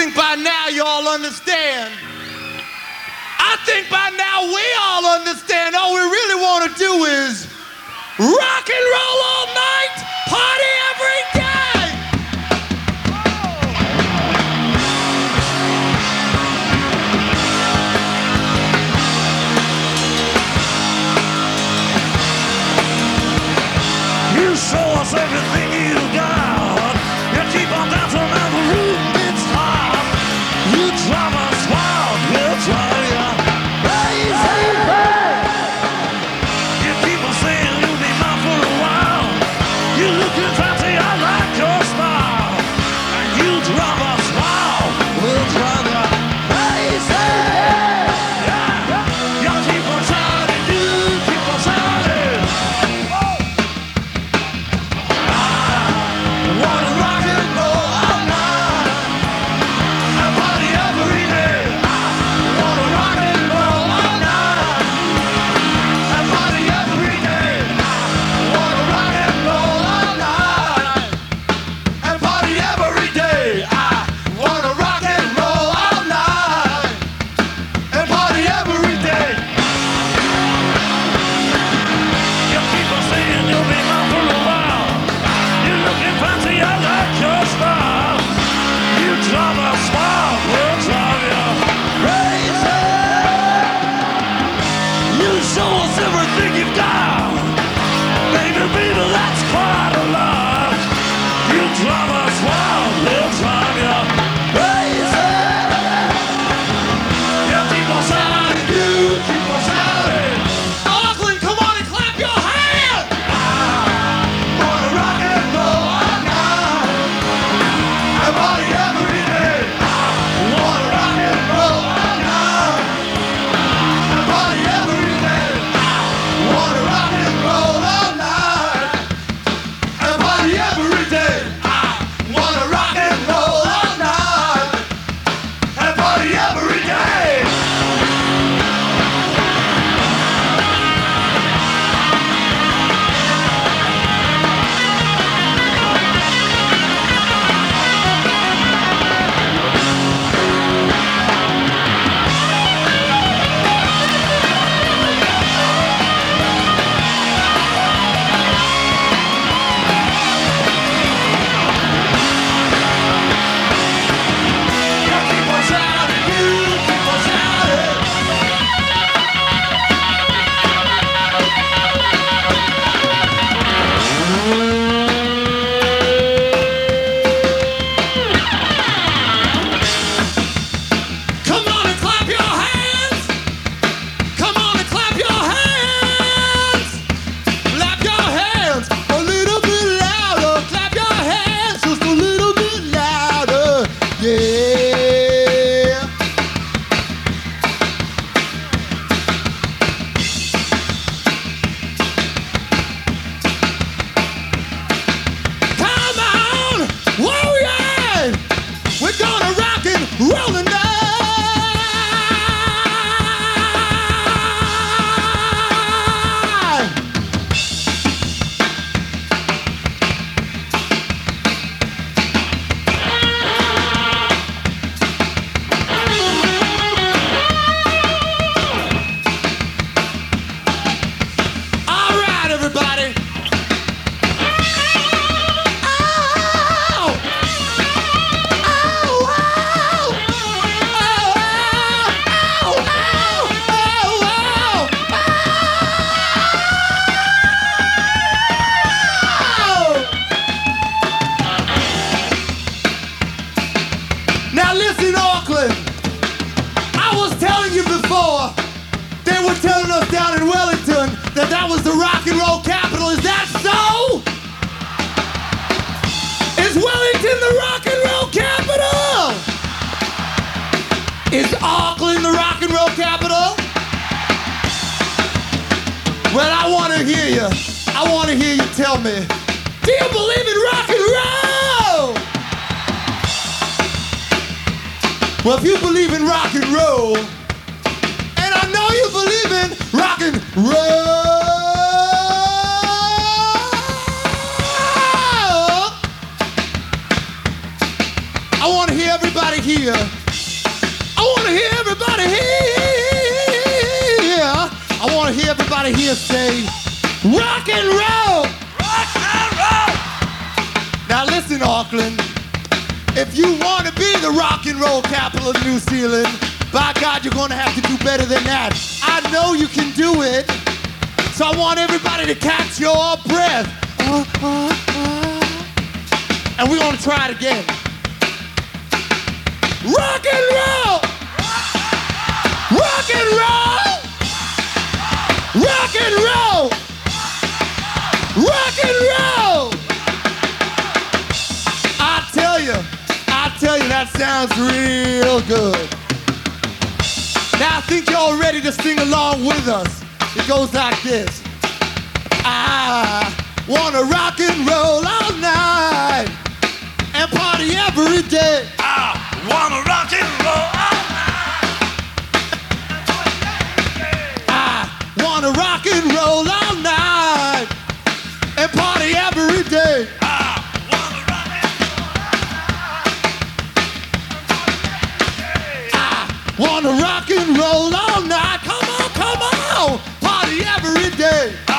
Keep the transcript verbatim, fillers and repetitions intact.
think by now you all understand. I think by now we all understand all we really want to do is rock and roll all night, party every day. You show us everything you got. You keep on dancing and the room gets hot. You drive us wild, we'll drive you crazy. You keep on saying you'll be mine for a while. You looking fancy, I like your style. And you drive us wild, we'll drive you crazy. Yeah, you keep on shouting, you keep on shouting. Wanna rock and roll all night and party every day. Wanna rock and roll all night and party every day. Wanna rock and roll all night and party every day. I wanna rock and roll all night and party every day. You keep on saying you'll be mine for a while. You looking fancy, I like your style. You drive us wild, we'll drive you crazy. You show us everything you've got. Baby, baby, that's quite a lot. You drive us wild, we'll drive you crazy. You keep on shouting, you keep on shouting. Auckland, come on and clap your hands. Wanna rock and roll all night and party every day. Wanna rock and roll all night and party every day. Wanna rock and roll all night and party every day. Wanna rock and roll all night and party every day. You keep on shouting, you keep on shouting. Come on and clap your hands. Come on and clap your hands. Clap your hands a little bit louder. Clap your hands just a little bit louder. Yeah. Come on, warrior. We're gonna rock and roll tonight. All right, everybody. Ow! Ow, ow! Ow, ow! Ow, ow! Now listen, Auckland. I was telling you before, they were telling us down in Wellington that that was the rock and roll capital. Is that so? Is Wellington the rock and roll capital? Is Auckland the rock and roll capital? Well, I want to hear you. I want to hear you tell me. Do you believe in rock and roll? Well, if you believe in rock and roll, and I know you believe in rock and roll, I want to hear everybody everybody here. I want to hear everybody here. I want to hear everybody here say, rock and roll. Rock and roll. Now listen, Auckland. If you want to be the rock and roll capital of New Zealand, by God, you're going to have to do better than that. I know you can do it. So I want everybody to catch your breath. Uh, uh, uh. And we're going to try it again. Rock and roll! Rock and roll! Rock and roll! Rock and roll! I tell you, I tell you, that sounds real good. Now I think you're all ready to sing along with us. It goes like this. I wanna rock and roll all night and party every day. I wanna rock and roll all night. I wanna rock and roll all night and party every day. I wanna rock and roll. I wanna rock and roll all night. Come on, come on, party every day.